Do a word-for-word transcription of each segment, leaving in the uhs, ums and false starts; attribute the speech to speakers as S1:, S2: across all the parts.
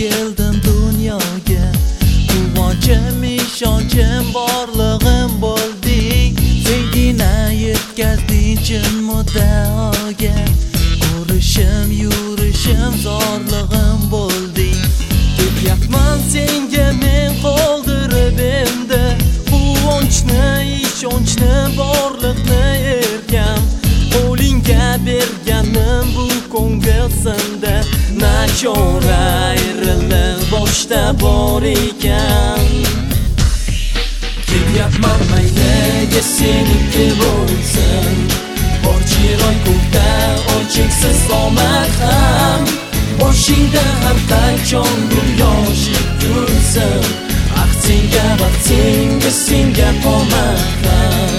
S1: keldim dunyoga, quvonchim ishonchim borlig'im bo'lding. Sengina yetkazding chin muddaoga, ko'rishim yurishim zorlig'im bo'lding. Ketyapman senga men qoldirib endi, quvonchni ishonchni borliqni erkam. Qo'lingga berganim bu ko'ngil sindi, nachora ayrilib boshda bor ekan. Ketyapman mayliga seniki bo'lsin, bor chiroy ko'kda ochiksiz omad ham. Boshingda har qachon nur yoshi kulsin, baxt senga baxt senga senga omad ham.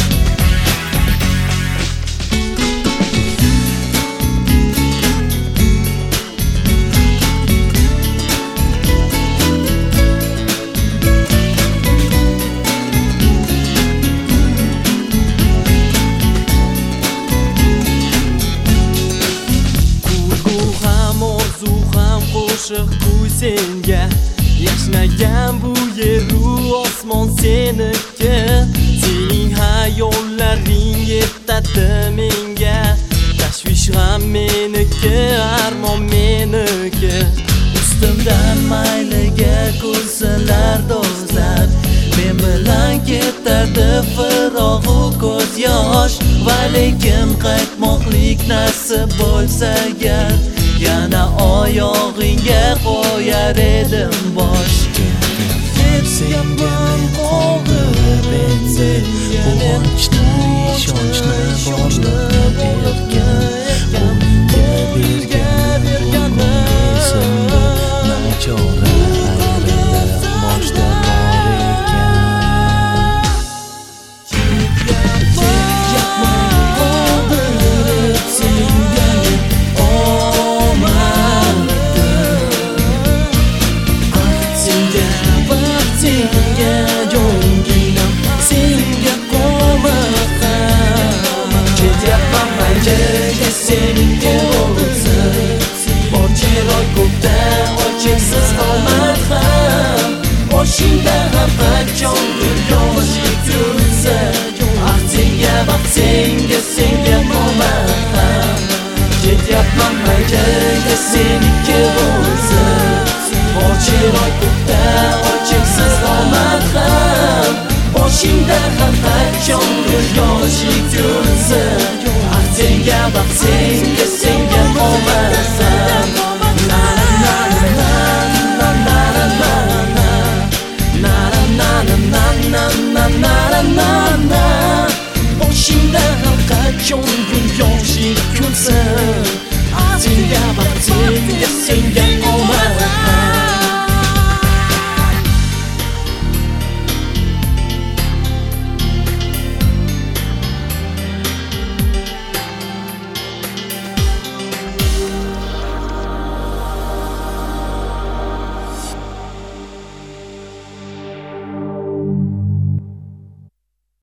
S1: Qo'shiq kuy senga, yashnagan bu yeru osmon seniki. Sening hayollaring yetadi menga, tashvish ham meniki, armon meniki. Ustimdan mayliga kulsalar dozlar, men bilan ketardi firog'u ko'z yosh. Va lekin qaytmoqlik nasib bo'lsa agar, yana oyog'ingga qo'yar edim bosh. Senga men qoldirib endi, quvonchni ishonchni borliqni erkan. Qo'lingga berganim sindi, nachora ayrilib boshda bor ekan. Ketyapman qoldirib senga seniki bo'lsin, bor chiroy ko'kda ochiksiz omad ham. Boshingda har qachon nur yoshi kulsin, baxt senga baxt senga senga omad ham. Ketyapman mayliga seniki bo'lsin, bor chiroy ko'kda ochiksiz omad ham. Boshingda har qachon nur yoshi kulsin, senga baxt senga senga omad.